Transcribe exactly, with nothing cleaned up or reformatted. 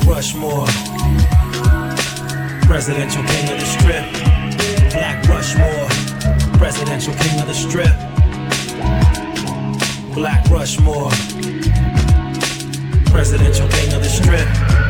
Rushmore, presidential king of the strip. Black Rushmore, presidential king of the strip. Black Rushmore, presidential king of the strip.